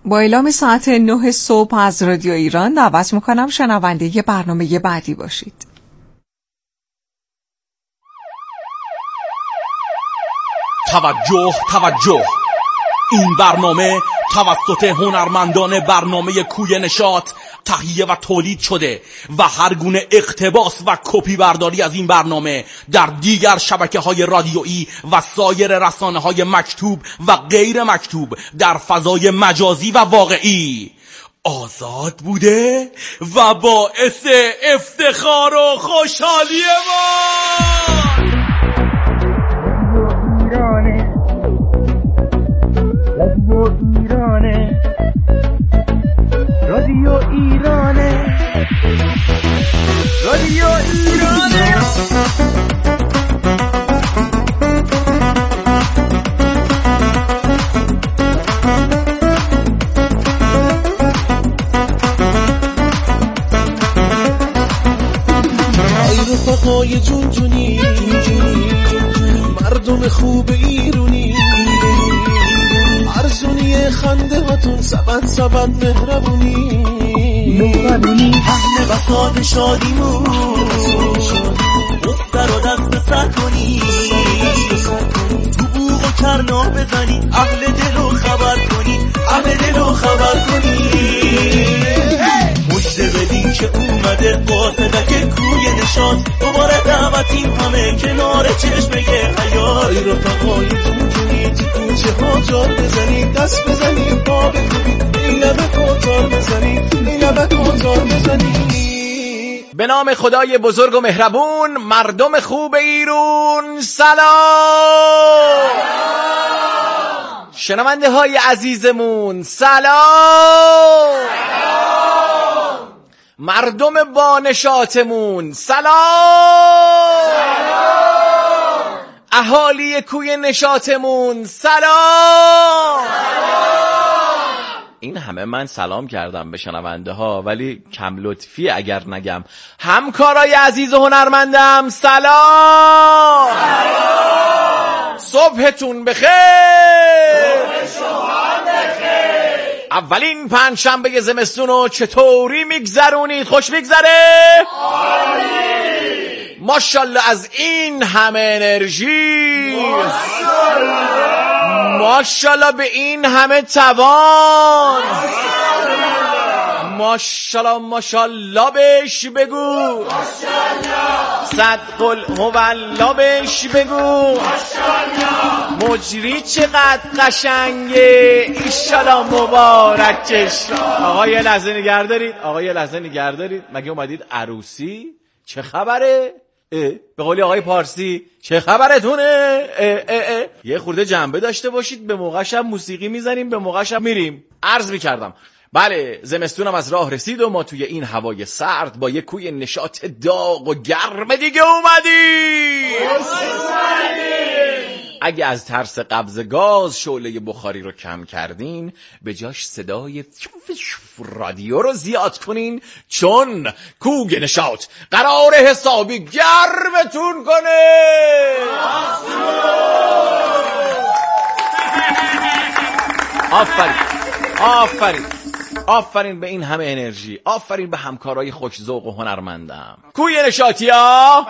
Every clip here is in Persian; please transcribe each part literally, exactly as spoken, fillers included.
با اعلام ساعت نه صبح از رادیو ایران دعوت میکنم شنونده ی برنامه بعدی باشید. توجه توجه، این برنامه توسط هنرمندان برنامه کوی نشاط تهیه و تولید شده و هر گونه اقتباس و کپی برداری از این برنامه در دیگر شبکه‌های رادیویی و سایر رسانه‌های مکتوب و غیر مکتوب در فضای مجازی و واقعی آزاد بوده و باعث افتخار و خوشحالی ما. رادیو ایرانه، رادیو ایرانه. ای رفقای جون جونی، مردم خوب ایرونی، ارزونی خنده هاتون سبت سبت مهربونی، اهل بساط شادیمون دفتر و دست سر کنی، تو بوغ و کرنا بزنی، اهل دلو خبر کنی، اهل دلو خبر کنی. مجده بدین که اومده قاصدک کوی نشاط، دوباره دعوتیم همه کنار چشمه حیات. ای رفقای جون جونی، تو کوچه ها جار بزنی، دست بزنی، پا بکنی، این لبه کوتار بزنی، این لبه کوتار بزنی. به نام خدای بزرگ و مهربون، مردم خوب ایران سلام. شنونده های عزیزمون سلام. مردم با نشاطمون سلام. اهالی کوی نشاطمون سلام. این همه من سلام کردم به شنونده ها، ولی کم لطفی اگر نگم همکارای عزیز و هنرمندم سلام. صبحتون بخیر. اولین پنجشنبه زمستونو چطوری میگذرونید؟ خوش میگذره؟ ماشاءالله از این همه انرژی، ماشاءالله به این همه توان، ماشاءالله ماشاءالله بهش بگو، صد قل هوالله بهش بگو، مجری چقدر قشنگه، ایشالا مبارکش. آقا یه لحظه نگه دارید، آقا یه لحظه نگه دارید. مگه اومدید عروسی؟ چه خبره؟ به قولی آقای پارسی چه خبرتونه؟ اه اه اه. یه خورده جنبه داشته باشید. به موقعش هم موسیقی میزنیم، به موقعش هم میریم. عرض میکردم بله، زمستونم از راه رسید و ما توی این هوای سرد با یه کوی نشاط داغ و گرم دیگه اومدیم. اگه از ترس قبض گاز شعله بخاری رو کم کردین، به جاش صدای رادیو رو زیاد کنین، چون کوی نشاط قرار حسابی گرمتون کنه. آفرین آفرین آفرین به این همه انرژی، آفرین به همکارای خوش ذوق و هنرمندم. کوی نشاطیا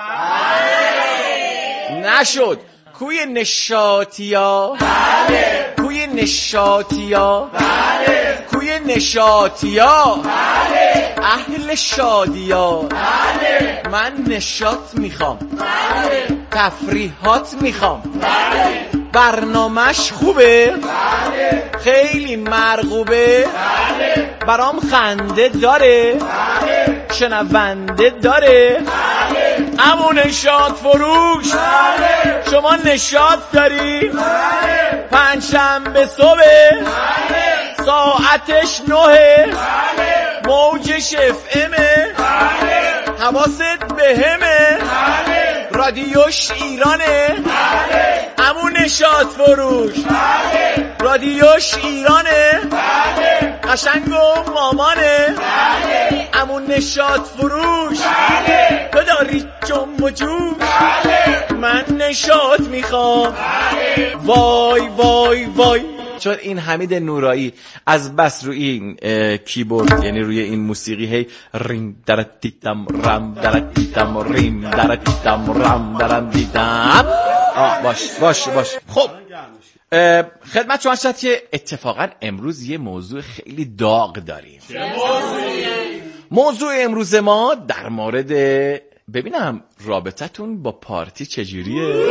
بله. نشد کوی نشاطیا بله. کوی نشاطیا بله. کوی نشاطیا بله. اهل شادیا بله. من نشاط میخوام بله. تفریحات میخوام بله. برنامه‌ش خوبه بله. خیلی مرغوبه بله. برام خنده داره بله. شنونده داره بله. امو نشاط فروش بله. شما نشاط داری بله. پنجشنبه صبح بله. ساعتش نهه بله. موجش اف امه بله. حواست بهمه بله. رادیوش ایرانه بله. امو نشاط فروش بله. رادیوش ایرانه بله. قشنگ و مامانه بله. امو نشاط فروش بله. تو داری جنب و جوش بله. من نشاط میخوام بله. وای وای وای چون این حمید نورایی از بس روی این کیبورد، یعنی روی این موسیقی هی ریم درت دیدم رم درت دیدم ریم درت دیدم رم درم دیدم. آه باش باش باش. خب خدمت شما شد که اتفاقا امروز یه موضوع خیلی داغ داریم. چه موضوعی؟ موضوع امروز ما در مورد، ببینم رابطتون با پارتی چجوریه؟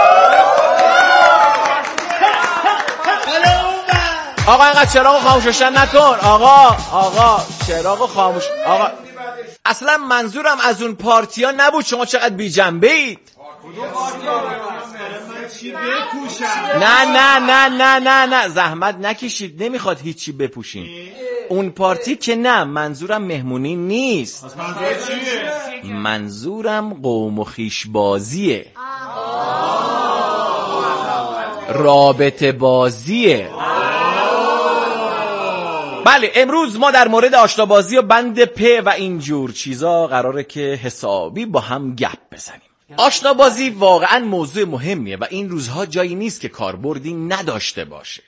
آقا اینقدر چراغو خاموششن نکن. آقا آقا چراغو خاموش. آقا اصلا منظورم از اون پارتی ها نبود. شما چقدر بی جنبه اید. نه نه نه نه نه نه زحمت نکشید، نمیخواد هیچی بپوشین. اون پارتی که نه، منظورم مهمونی نیست. منظورم قوم و خویش بازیه، رابطه بازیه. بله امروز ما در مورد آشنابازی و بند پ و اینجور چیزا قراره که حسابی با هم گپ بزنیم. آشنابازی واقعا موضوع مهمیه و این روزها جایی نیست که کاربردی نداشته باشه.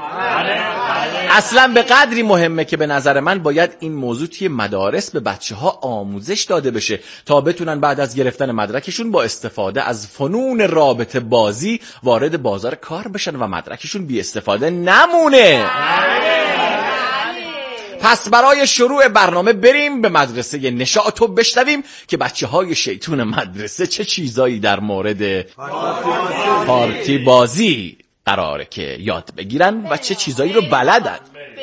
اصلا به قدری مهمه که به نظر من باید این موضوع توی مدارس به بچه ها آموزش داده بشه تا بتونن بعد از گرفتن مدرکشون با استفاده از فنون رابطه بازی وارد بازار کار بشن و مدرکشون بی استفاده نمونه. پس برای شروع برنامه بریم به مدرسه نشاط و بشنویم که بچه های شیطون مدرسه چه چیزایی در مورد پارتی بازی قراره که یاد بگیرن و چه چیزایی رو بلدن.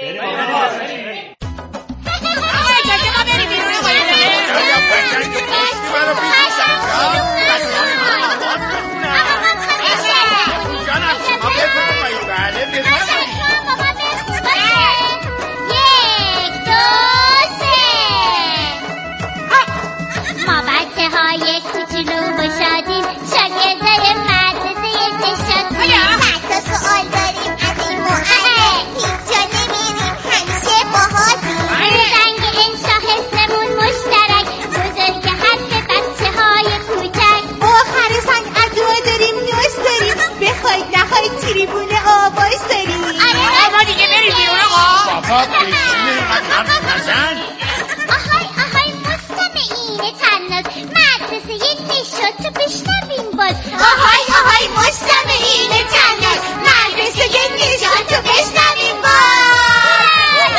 آهای آهای مستمعین تناز مدرسه نشاط رو بشنویم باز. آهای آهای مستمعین تناز مدرسه نشاط رو بشنویم باز.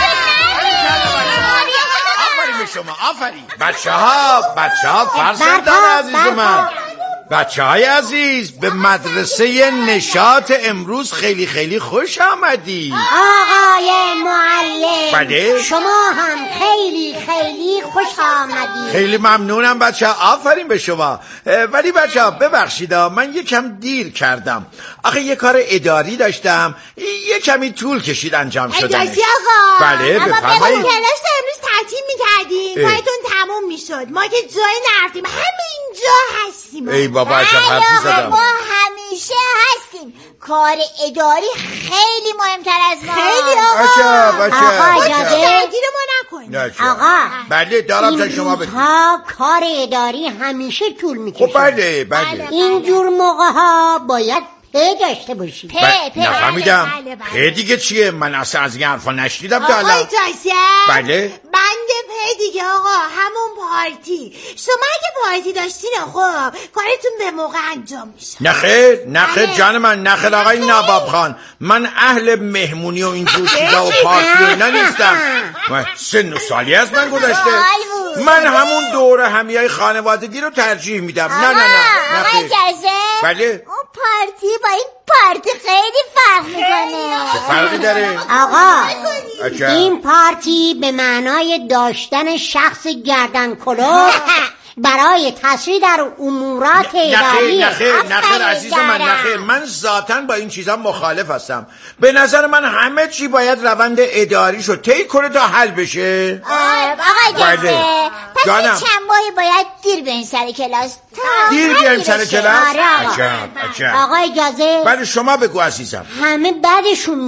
آفرین به شما، آفرین بچه ها بچه ها فرزندان عزیز من، بچه های عزیز به مدرسه نشاط امروز خیلی خیلی خوش آمدی. آقای معلم بله شما هم خیلی خیلی خوش آمدی. خیلی ممنونم بچه ها، آفرین به شما. ولی بچه ها ببخشید من یکم دیر کردم، آخه یه کار اداری داشتم، یه کمی طول کشید انجام شدنش. اجازی آقا بله بفرمایید. کلاس امروز تعطیل میکردیم کارتون تموم میشد، ما که جایی نرفتیم همینجا هستیم. ای بابا عجب حرفی زدم. ما همیشه هستیم، کار اداری خیلی مهمتر از ما. خیلی آقا بچه بچه آقا بچه درگیر ما نکنید. آقا بله دارم تا شما بگید ها کار اداری همیشه طول میکشه. خب بله بله اینجور موقع ها باید په داشته باشی. په په نفهمیدم په دیگه چیه؟ من اصلا از این حرفا نشنیدم تا الان. آقای جاسم بله بند په دیگه آقا همون پارتی. شما اگه پارتی داشتین خب کارتون به موقع انجام میشه. نخیر نخیر جان من، نخیر آقای نواب خان، من اهل مهمونی و اینجور چیزا و پارتی و اینا نیستم. سن و سالی از من گذشته، من همون دوره همیای خانوادگی رو ترجیح میدم. نه نه نه آقای جاسم بله اون پارتی با این پارتی خیلی فرق میکنه. چه فرقی داره؟ آقا عجب. این پارتی به معنای داشتن شخص گردن کلوف برای تسریع در امورات اداری. نخیر نخیر نخیر عزیز من، نخیر، من ذاتاً با این چیزا مخالف هستم. به نظر من همه چی باید روند اداریشو طی کنه تا حل بشه. آقا جاسم پس چند ماهی باید دیر برین سر کلاس. دیر بیایم سر کلاس؟ آره آقا. عجب عجب. آقا اجازه بله شما بگو عزیزم. همه بعدشون میاد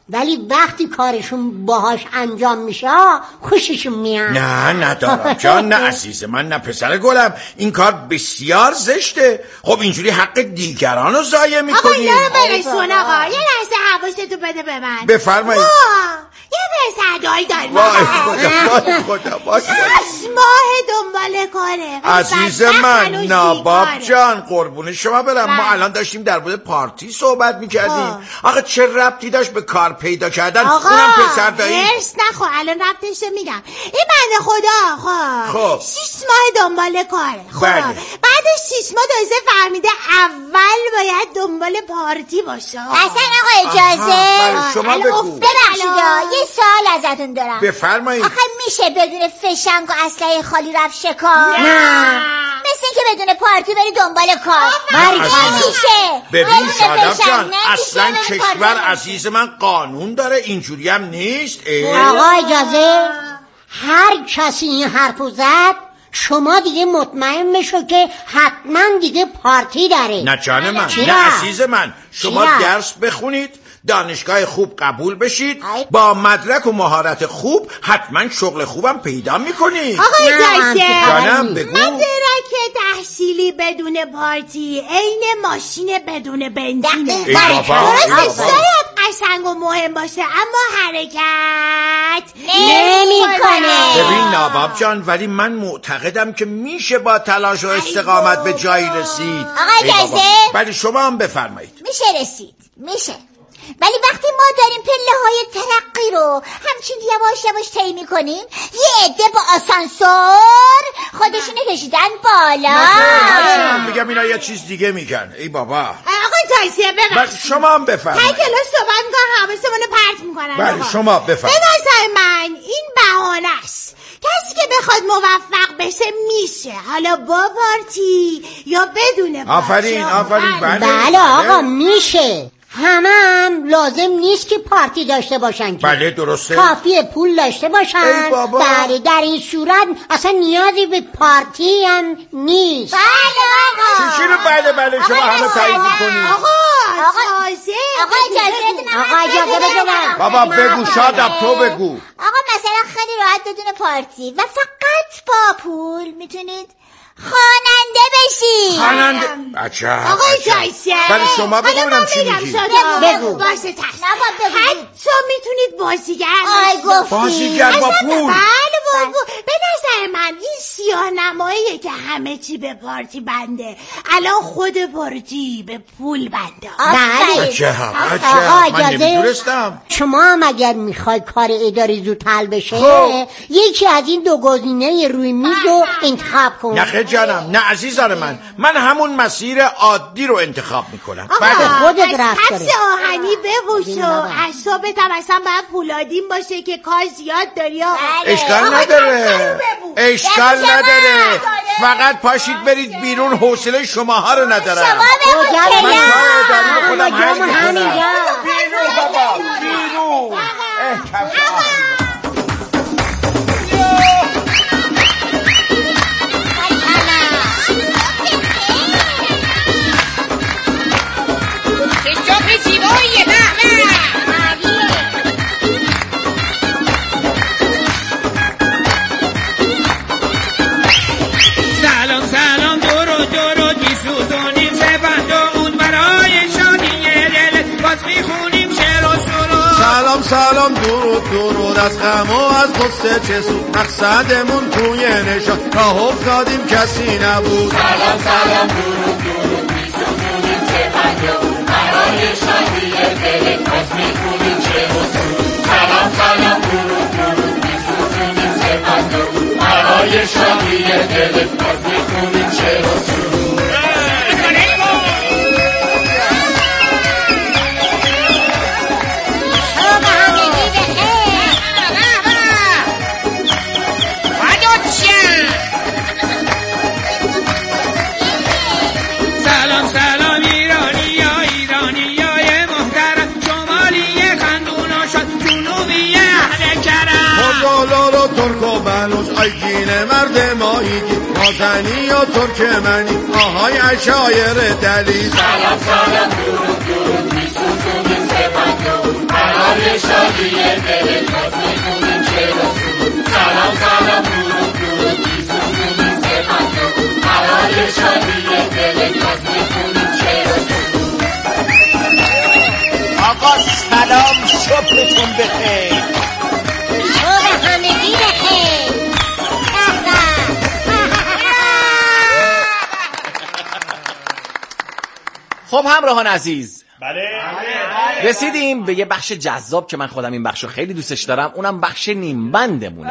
ولی وقتی کارشون باهاش انجام میشه خوششون میاد. نه ندارم جان، نه عزیز من، نه پسر گلم، این کار بسیار زشته. خب اینجوری حق دیگران رو ضایع میکنی. آقا اینا رو برسون آقا، یه لحظه حواستو بده به من. بفرمایید. یه پسردایی داریم. وای خدا وای خدا وای شش ماه دنبال کاره عزیز من. ناباب جان قربون شما برم، ما الان داشتیم در مورد پارتی صحبت میکردیم. آقا چه ربطی داشت به کار پیدا کردن؟ آقا اونم پسردایی. هرس نخو، الان ربطش رو میگم. این بنده خدا آقا خب شش ماه دنبال کاره. خب بله. بعدش شش ماه تازه فهمیده اول باید دنبال پارتی باشه. اصلا آقا اجازه شما بگو. ببخشید یه سوال ازتون دارم. بفرمایید. آخه میشه بدون فشنگ و اسلحه خالی رفت شکار؟ نه مثل اینکه بدون پارتی بری دنبال کار. نمیشه. ببین شاداب جان، اصلا کشور عزیز من قانون داره، اینجوری هم نیست. آقا اجازه، هر کسی این حرفو زد شما دیگه مطمئن بشو که حتما دیگه پارتی داره. نه جان من، چرا؟ نه عزیز من، شما چرا؟ درس بخونید، دانشگاه خوب قبول بشید، با مدرک و مهارت خوب حتما شغل خوبم پیدا میکنید. آقا اجازه جانم بگو. مدرک تحصیلی بدون پارتی عین ماشین بدون بنزینه. ای بابا، ای درسته بابا. شاید قشنگ و مهم باشه اما حرکت نمیکنه. ببین ناباب جان، ولی من معتقدم که میشه با تلاش و استقامت به جایی رسید. آقا اجازه؟ ولی شما هم بفرمایید. میشه رسید، میشه. ولی وقتی ما داریم پله های ترقی رو همچین یواش یواش طی میکنیم، یه عده با آسانسور خودشونو کشیدن بالا. من میگم اینا یه چیز دیگه میگن. ای بابا. آقا تایسیه ببخشید، شما هم بفرمایید. هر کلاس صحبت میکنم حواسمونو پرت میکنن. بله شما بفرمایید. به نظر من این بهانه است. کسی که بخواد موفق بشه میشه، حالا با پارتی یا بدون پارتی. آفرین آفرین. بله بله آقا میشه. همه هم لازم نیست که پارتی داشته باشن که. بله درسته. کافیه پول داشته باشن. ای بابا. بله در این صورت اصلا نیازی به پارتی هم نیست. بله آقا. چی رو بله بله شما همه تایید میکنید؟ آقا آقا تازه آقا اجازه بدونم. آقا اجازه بدونم. بابا بگو شاداب، تو بگو. آقا مثلا خیلی راحت بدون پارتی و فقط با پول میتونید خواننده بشی. خواننده. عجب. آقا جایسه ولی شما بگونم چی میگی؟ بگو. باشه تست. بگو. حتی میتونید بازیگر آی گفتی. بازیگر با پول. بله بابا، به نظر من این سیاه نماییه که همه چی به پارتی بنده. الان خود پارتی به پول بنده. بله. عجب آقا عجب. من اجازه، نمیدونستم. شما هم اگر میخواید کار اداری زود حل بشه خب. یکی از این دو گزینه روی میز رو انتخاب کن. نه جانم، نه عزیزان من، من همون مسیر عادی رو انتخاب میکنم. آقا بله خودت از رفت حبس داره. آهنی ببوش و اعصابت هم اصلا باید پولادین باشه که کار زیاد داری. اشکال نداره، اشکال نداره، فقط پاشید برید بیرون، حوصله شماها رو ندارم. شما بگو من که کار اداری رو خودم آقا حل جام میکنم. همینجا. بیرون بابا بیرون. اه، کفش آهن. سلام سلام درود درود میسوزونیم سپند و اون برای شادی دل باز میخونیم شعر و سرود. سلام سلام درود درود از غم و از غصه چه سود، مقصدمون توی نشان راه افتادیم کسی نبود. سلام سلام درود درود میسوزونیم سپند و اون برای شادی دل باز میخونیم شعر و سرود. سلام سلام درود درود میسوزونیم سپند و اون برای شادی دل باز میخونیم شعر و سرود. سلام سلام ایرانی ها ایرانی های محترم، شمالی خندون و شاد، جنوبی اهل کرم. مردالار و ترک و بلوچ آیگین مرد ماهیگی، نازنی و ترکمنی آهای عشایر دلی. سلام سلام درود درود میسوزونیم سپند و اون برای آقا سلام، صبحتون بخیر. صبح همگی بخیر. خب همراهان عزیز، بله رسیدیم به یه بخش جذاب که من خودم این بخش رو خیلی دوستش دارم، اونم بخش نیمبندمونه.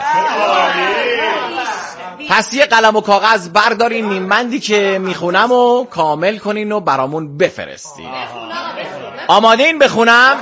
پس یه قلم و کاغذ بردارین، نیمبندی که میخونم و کامل کنین و برامون بفرستین. آماده این بخونم؟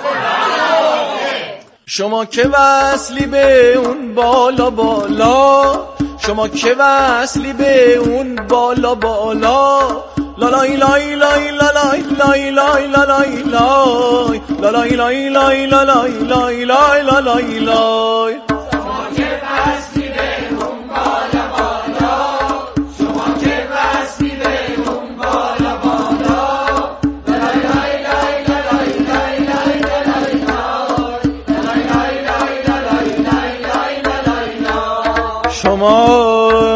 شما که وصلی به اون بالا بالا، شما که وصلی به اون بالا بالا، لالای لای لای لالای لای لای لالای لای لالای لای لای لالای لای لای لالای لای. شما که وصلی به اون بالا بالا، شما که وصلی به اون بالا بالا، لالای لای لای لالای لای لای لالای لای لالای لای لای لای لای لای. شما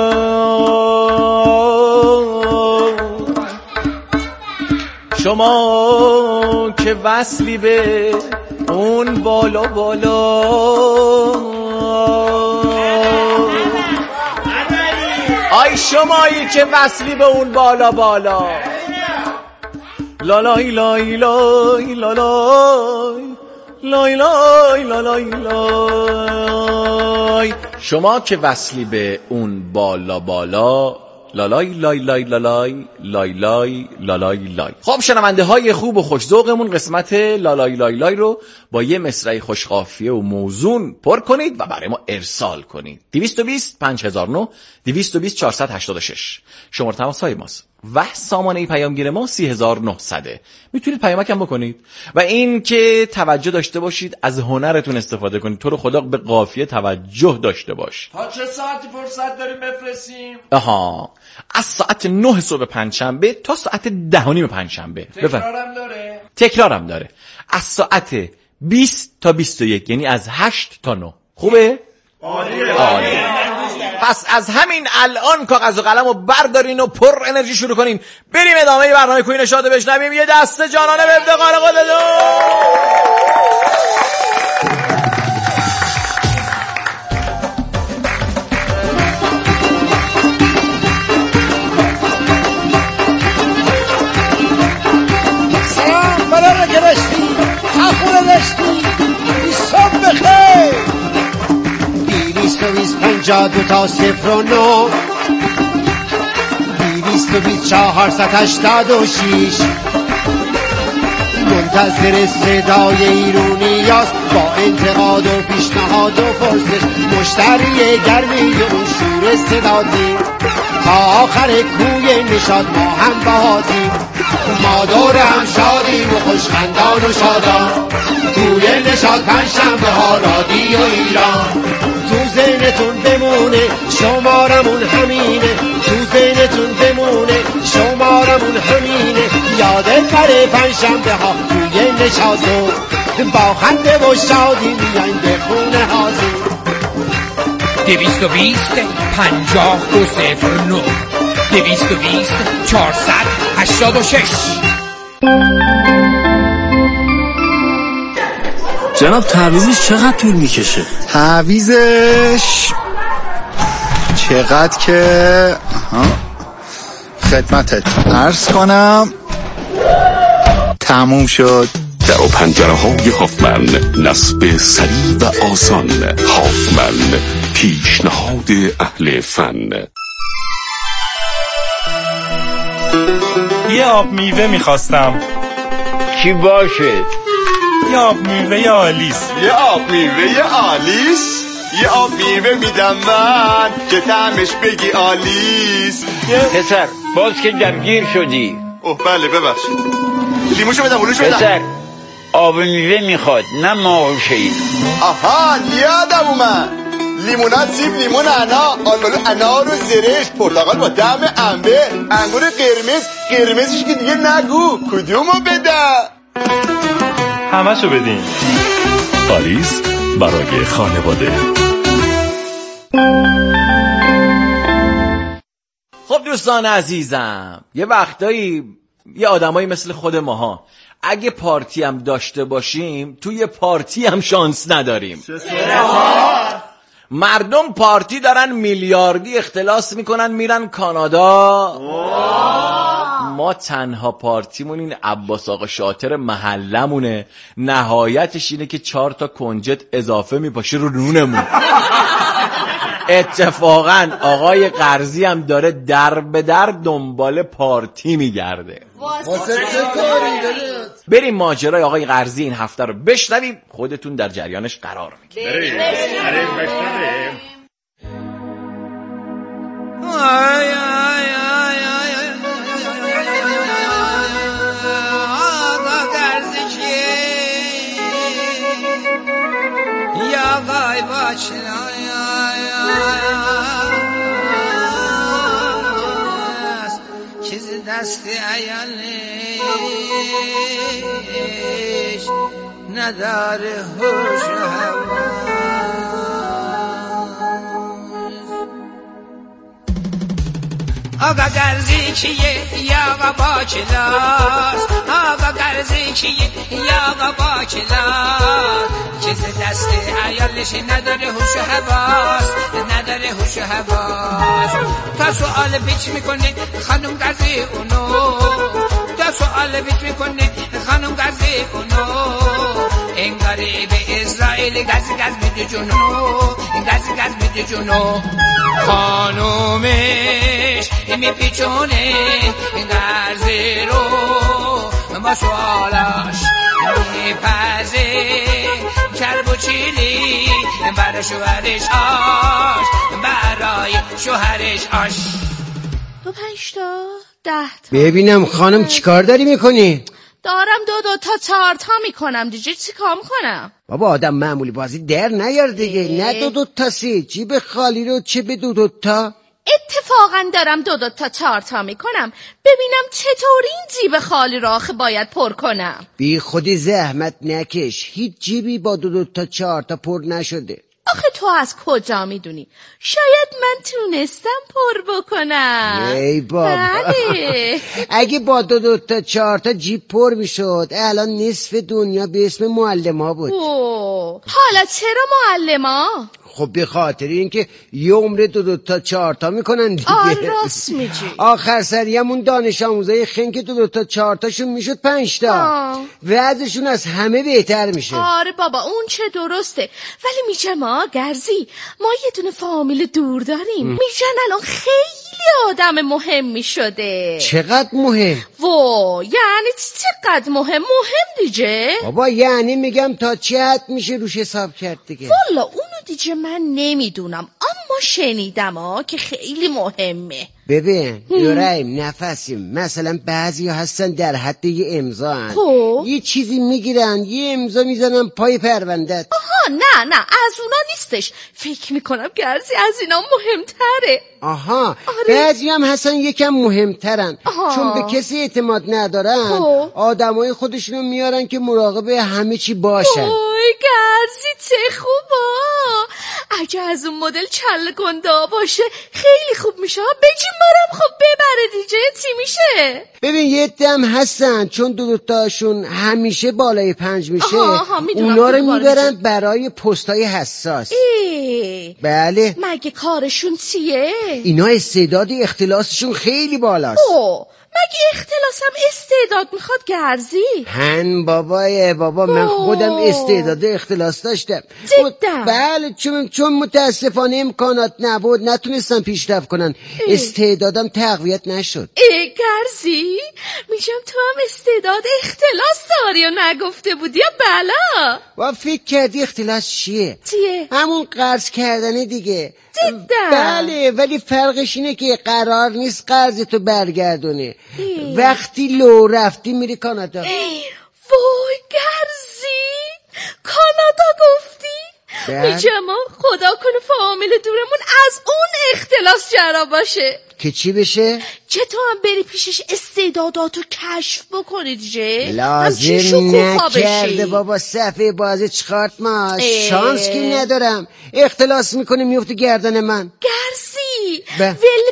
شما که وصلی به اون بالا بالا، آی شمایی که وصلی به اون بالا بالا، لالای لای لای لالای لای لای لالای لای. شما که وصلی به اون بالا بالا، لالای لای لای لالای لای لای لالای لای. خب شنونده های خوب و خوش‌ذوقمون، قسمت لالای لای لای رو با یه مصرع خوشقافیه و موزون پر کنید و برای ما ارسال کنید. دویست و بیست پنج هزار و نه، دویست و بیست چهارصد و هشتاد و شش شماره تماس های ماست و سامانه پیامگیر ما سی هزار و نهصد. میتونید پیامک هم بکنید و این که توجه داشته باشید، از هنرتون استفاده کنید. تو رو خدا به قافیه توجه داشته باش. تا چه ساعتی فرصت داریم بفرستیم؟ آها، از ساعت نه صبح پنجشنبه تا ساعت ده و نیم پنجشنبه. تکرارم داره؟ تکرارم داره. از ساعت بیست تا بیست و یک، یعنی از هشت تا نه. خوبه؟ عالیه. عالیه. پس از همین الان کاغذ و قلم رو بردارین و پر انرژی شروع کنین. بریم ادامه برنامه کوین شاده بشنویم. یه دسته جانانه به افتخار خودتون. سلام برای گرشتی خفور دشتی بیستم بخیر. بیست و بیست پنجاه دو تا صفر و نو، بیست و بیست چهارصد هشتاد و شیش. منتظر صدای ایرونیاست با انتقاد و پیشنهاد و پرسش، مشتری گرمی اون شور استعدادی. تا آخر کوی نشاد ما هم بهادیم، ما دور هم شادیم و خوشخندان و شادان. کوی نشاد پنجشنبه ها رادیو ایران. تو ذهنتون بمونه شمارمون همینه، تو ذهنتون بمونه شمارمون همینه. یادت بره پنجشنبه ها توی نشاطو، با خنده و شادی میایم به خونه حاضر. دویست و بیست پنجاه دو صفر نو، دویست و بیست چهارصد هشتاد و شش. جناب تعویزش چقدر طول میکشه؟ تعویزش چقدر که خدمتت عرض کنم تموم شد. در و پنجره های هافمن، نصب سریع و آسان. هافمن، پیشنهاد اهل فن. یه آب میوه میخواستم. چی باشه؟ یه آب میوه آلیس. یه آب میوه آلیس؟ یه آب میوه میدم من که طعمش بگی آلیس. پسر باز که دمگیر شدی. اوه بله ببخشید. لیموشو بدم اولوشو بدم. پسر آب میوه میخواد نه ماهوشه‌ای. آها یادم اومد. لیمونات، سیب، لیمون، انا، آلو، انار و زرشت، پرتقال با طعم انبه، انگور قرمز. قرمزش که دیگه نگو. کدومو بدم؟ همشو بدین. آلیس برای خانواده. خب دوستان عزیزم، یه وقتایی یه آدمایی مثل خود ماها اگه پارتی هم داشته باشیم توی پارتی هم شانس نداریم. مردم پارتی دارن میلیاردی اختلاس میکنن میرن کانادا. ما تنها پارتیمون این عباس آقا شاطر محلمونه، نهایتش اینه که چهار تا کنجد اضافه میپاشه رو نونمون. اتفاقا آقای قرضی هم داره در به در دنبال پارتی میگرده. بریم ماجرای آقای قرضی این هفته رو بشنویم، خودتون در جریانش قرار میگیرید. بریم بریم بشنویم. آقا قرضی کیه یا قای باچنا چیزی دستی ایالش نداره هوش و حواس. آقا قرضی کیه یا آقا باچلاس، آقا قرضی کیه یا آقا باچلاس چیزی دستی ایالش نداره هوش و حواس، نداره هوش و حواس. تا سوال بیچ میکنه خانم قرضی اونو، تا سوال بیچ میکنه خانم قرضی اونو، انگاری به اسرائیل گز گز میده جونو، گز گز میده جونو. خانومش میپیچونه قرضی رو با سوالاش میپزه چرب و چیلی برای شوهرش آش، برای شوهرش آش. دو پنجتا ده تا. ببینم خانم چیکار داری میکنی؟ دارم دو دو تا چهار تا میکنم دیگه. چی کار میکنم؟ بابا آدم معمولی بازی در نیار دیگه. نه دو دو تا سی جیب خالی رو چه به دو دو تا. اتفاقا دارم دو دو تا چهار تا میکنم ببینم چطوری این جیب خالی رو آخه باید پر کنم. بی خودی زحمت نکش، هیچ جیبی با دو دو تا چهار تا پر نشده. آخه تو از کجا میدونی؟ شاید من تونستم پر بکنم. ای بابا بله. اگه با دو دو تا چهار تا جیب پر میشد الان نصف دنیا به اسم معلم ها بود. اوه. حالا چرا معلم ها؟ خب به خاطر اینکه یه عمر دو دو تا چهار تا میکنن دیگه. آه راست میگی. آخر سری همون دانش آموزای خنگ که دو دو تا چهار تاشون میشد پنج تا. وضعشون از همه بهتر میشه. آره بابا اون چه درسته، ولی میگه ما گرزی ما یه دونه فامیل دور داریم، میگن الان خیلی آدم مهمی شده. چقدر مهم؟ وای یعنی چقدر مهم؟ مهم دیگه بابا یعنی میگم تا چه حد میشه روش حساب کرد دیگه. والا اونو دیگه من نمیدونم، اما شنیدم ها که خیلی مهمه. ببین یوریم نفسیم، مثلا بعضی ها هستن در حد یه امضا هن. یه چیزی میگیرن یه امضا میزنن پای پروندت. آها نه نه از اونا نیستش، فکر میکنم گرزی از اینا مهمتره. آها آره. بعضی هم هستن یکم مهمترن. آها. چون به کسی اعتماد ندارن آدمای خودشونو میارن که مراقب همه چی باشن. اوه گرزی چه خوبا، اگه از اون مدل چله گنده باشه خیلی خوب میشه. بگیم مارم خب ببره دیگه چی میشه؟ ببین یه دم هستن چون دو دوتاشون همیشه بالای پنج میشه اونا رو میبرن برای پستای حساس. ای. بله. مگه کارشون چیه؟ اینا استعداد اختلاسشون خیلی بالاست. اوه مگه اختلاسم استعداد میخواد گرزی؟ هن بابای بابا من خودم استعداد اختلاس داشتم. جدا؟ بله چون چون متاسفانه امکانات نبود نتونستم پیشرفت کنن. ای. استعدادم تقویت نشد. ای گرزی میشم تو هم استعداد اختلاس داری و نگفته بودی یا بلا؟ و فکر کردی اختلاس چیه؟ چیه؟ همون قرض کردنه دیگه. جدا؟ بله ولی فرقش اینه که قرار نیست قرض تو برگردونه. ای. وقتی لو رفتی میری کانادا. ای. وای گرزی کانادا گفتی؟ میگم خدا کنه فامیل دورمون از اون اختلاس جرا باشه. که چی بشه؟ که تو هم بری پیشش استعداداتو کشف بکنی دیگه. لازم نکرده بابا صفحه بازی چخارت ما شانس که ندارم اختلاس میکنه میفته گردن من. گرزی ب... ول کنین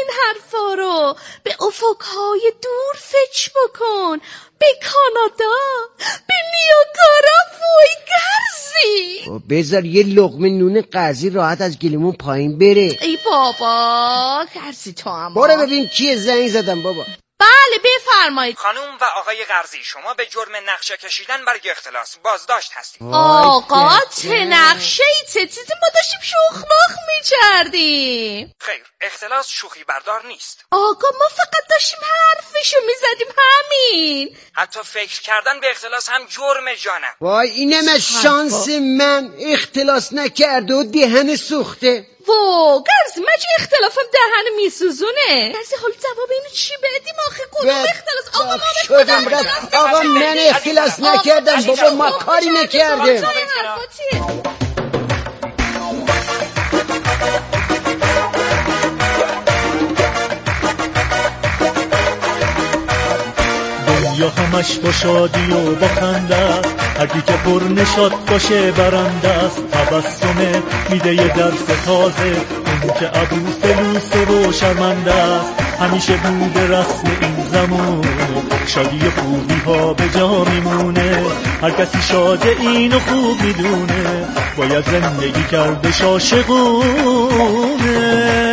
حرفا رو. به افقهای دور فکر بکن، به کانادا، به نیاگارا. وای گرزی، بذار یه لقمه نون قرضی راحت از گلمون پایین بره. ای بابا گرزی تو هم برو ببین کیه زنگ زدم بابا. بله بفرمایید. خانوم و آقای قرضی، شما به جرم نقشه کشیدن برای اختلاس بازداشت هستید. آقا چه نقشه ای چه چیزی؟ ما داشتیم شوخلاخ میچردیم. خیر، اختلاس شوخی بردار نیست. آقا ما فقط داشتیم حرفشو میزدیم همین. حتی فکر کردن به اختلاس هم جرم جانم. وای اینم از شانس من، اختلاس نکرده و دهن سوخته. وو گرزی من چه اختلافم دهن میسوزونه. گرزی حالا جواب اینو چی بدیم آخه؟ کدوم اختلاس؟ آقا ما شدم رد. آقا من اختلاس نکردم بابا، ما کاری نکردیم. دنیا همش با شادی و با خنده است، هر کی که پر نشاط باشه برنده است. تبسم میده یه درس تازه، اون که عبوس لوسه و شرمنده است. همیشه بوده رسم این زمان، شادی و خوبی ها به جا میمونه. هر کسی شاده اینو خوب میدونه، باید زندگی کردش عاشقونه.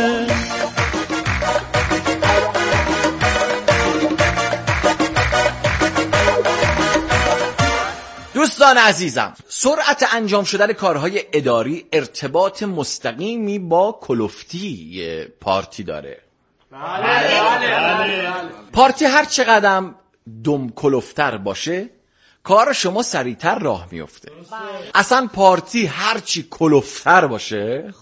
دوستان عزیزم، سرعت انجام شدن کارهای اداری ارتباط مستقیمی با کلفتی پارتی داره. بله بله. پارتی هر چقدر دم کلفتر باشه کار شما سریعتر راه میفته. اصلا پارتی هرچی کلفتر باشه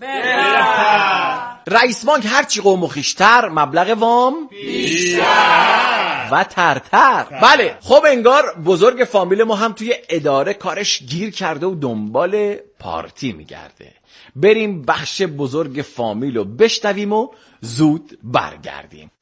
رئیس بانک هرچی قوم و خویشتر مبلغ وام بیشتر و ترتر. بله خب انگار بزرگ فامیل ما هم توی اداره کارش گیر کرده و دنبال پارتی میگرده. بریم بخش بزرگ فامیل رو بشنویم و زود برگردیم.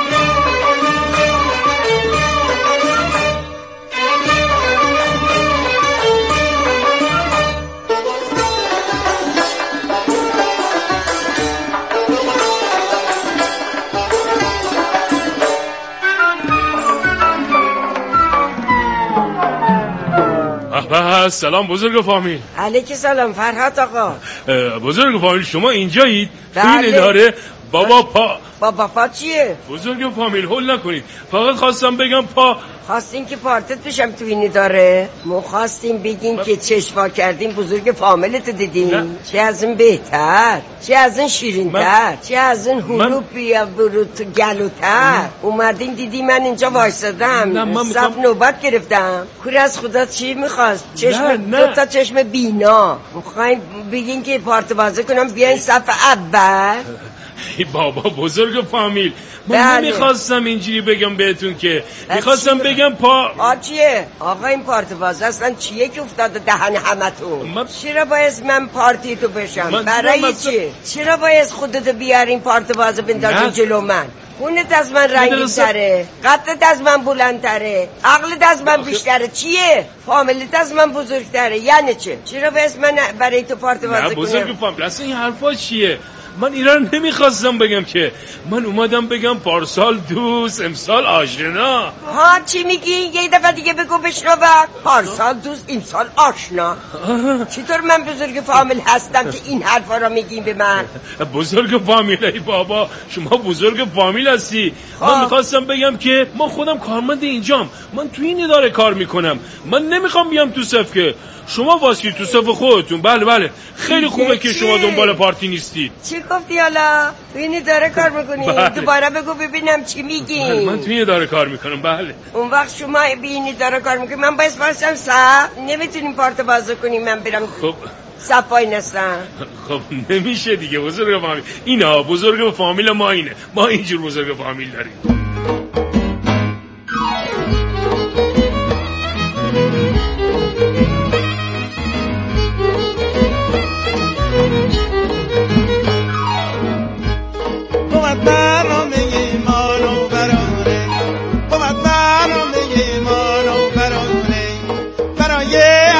سلام بزرگ فامیل. علیک سلام فرهاد آقا. بزرگ فامیل شما اینجایید؟ بله. این اداره بابا پا. بابا پا چیه؟ بزرگ فامیل هول نکنید، فقط خواستم بگم پا. خواستین که پارتت بشم تو این اداره؟ ما خواستیم بگین که چشوا کردیم بزرگ فامیلتو دیدیم. چه از این بهتر، چه از این شیرین‌تر، چه از این هلو بیا برو تو گلوتر. اومدین دیدی من اینجا وایسادم، صف نوبت گرفتم. کوری از خدا چی میخواست؟ چشم دو تا چشم بینا. میخوایم بگین که پارت بازی کنم بیاین صف اول. ای بابا بزرگ فامیل، من بله. نمیخواستم اینجوری بگم بهتون که میخواستم بگم پا. پا چیه؟ آقا این پارت باز اصلا چیه که افتاده دهن همتون؟ من... چرا باید من پارتی تو بشم؟ من برای مثلا... چیه؟ چرا باید خودتو بیارین پارت باز بندازین جلو من؟ خونت از من رنگی تره، قدت از من بلندتره، عقلت از من بیشتره. چیه؟ فامیلت از من بزرگتره. یعنی چه؟ چرا باید من برای تو پارت باز کنم؟ نه بزرگ فامیل اصلا این حرفا چیه؟ من ایران نمیخواستم بگم که، من اومدم بگم پارسال دوست امسال آشنا. ها چی میگی؟ یه دفعه دیگه بگو بشنوم. پارسال دوست امسال آشنا. چطور من بزرگ فامیل هستم که این حرفا را میگین به من؟ بزرگ فامیل ای بابا، شما بزرگ فامیل هستی. من میخواستم بگم که من خودم کارمند اینجام، من تو این اداره کار میکنم، من نمیخوام بیام تو صف که شما واسه تو صف خودتون. بله بله خیلی خوبه که شما دنبال پارتی نیستید. چی گفتی حالا؟ تو این اداره کار میکنی؟ بله. دوباره بگو ببینم چی میگی. بله من تو این اداره کار میکنم. بله اون وقت شما به این اداره کار میکنی، من باید باشم صف؟ نمیتونیم پارت بازی کنیم من برم خب صف وای نستم؟ خب نمیشه دیگه بزرگ فامیل. اینا بزرگ فامیل ما اینه، ما اینجور بزرگ فامیل داریم.